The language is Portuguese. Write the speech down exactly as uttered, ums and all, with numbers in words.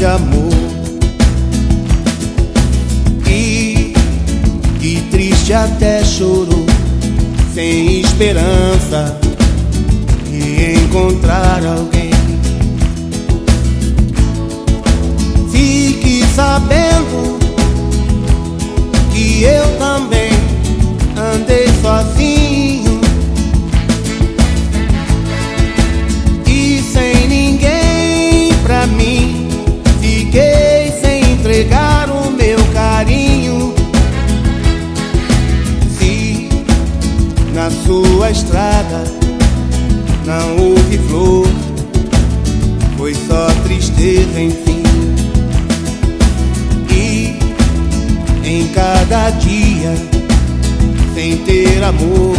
amor. E que triste até chorou, sem esperança de encontrar alguém. Fique sabendo que eu também andei sozinho e sem ninguém pra mim. Fiquei sem entregar o meu carinho. Se na sua estrada não houve flor, foi só tristeza, enfim. E em cada dia sem ter amor,